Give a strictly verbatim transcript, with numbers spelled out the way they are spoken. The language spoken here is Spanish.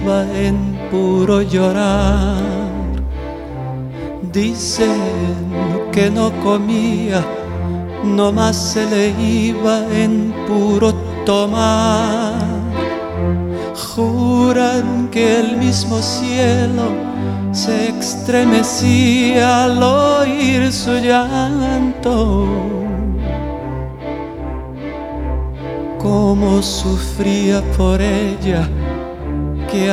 iba en puro llorar. Dicen que no comía, nomás se le iba en puro tomar. Juran que el mismo cielo se estremecía al oír su llanto. Cómo sufría por ella